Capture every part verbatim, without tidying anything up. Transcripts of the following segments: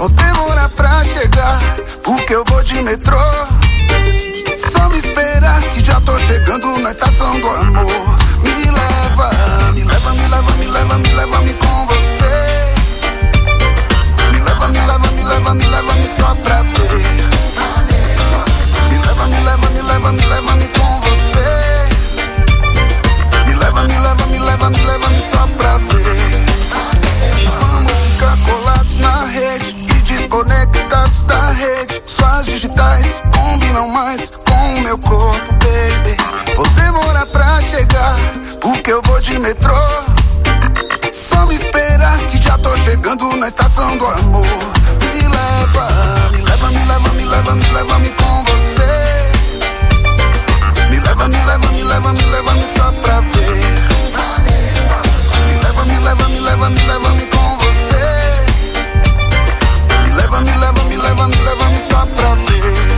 vou demorar pra chegar, porque eu vou de metrô. Só me esperar que já tô chegando na estação do amor. Me leva, me leva, me leva, me leva, me leva-me com você. Me leva, me leva, me leva, me leva-me só pra ver. Me leva, me leva, me leva, me leva-me com você. Me leva, me leva, me leva, me leva-me só pra ver. Vamos ficar colados na rede e desconectados da rede. Suas digitais combinam mais com o meu corpo, baby. Vou demorar pra chegar, porque eu vou de metrô. Só me esperar que já tô chegando na estação do amor. Me leva, me leva, me leva, me leva, me leva-me com você. Me leva, me leva, me leva, me leva-me só pra ver. Me leva, me leva, me leva, me leva-me com você. Me leva, me leva, me leva, me leva-me só pra ver.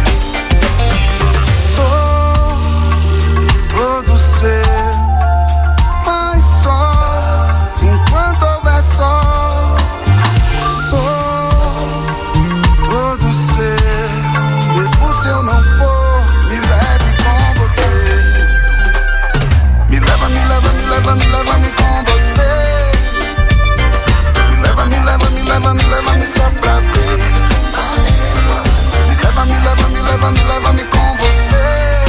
Sou todo seu, mas só enquanto houver sol. Sou todo seu, mesmo se eu não for, me leve com você. Me leva, me leva, me leva, me leva-me com você. Me leva, me leva, me leva, me leva-me só pra ver. Me leva, me leva, me leva, me leva-me com você.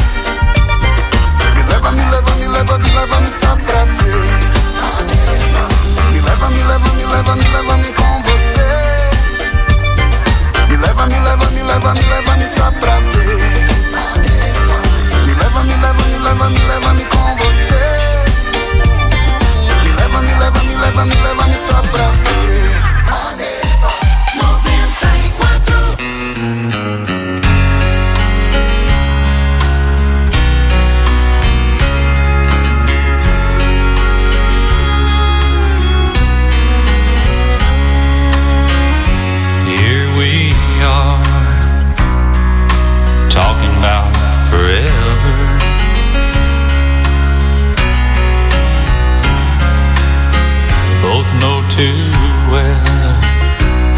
Me leva, me leva, me leva, me leva-me só pra ver. Me leva, me leva, me leva, me leva-me com você. Me leva, me leva, me leva, me leva-me só pra ver. Me leva, me leva, me leva, me leva-me com você. Me leva, me leva, me leva, me leva-me só pra ver. noventa e quatro. Here we are, talking about forever. We both know too well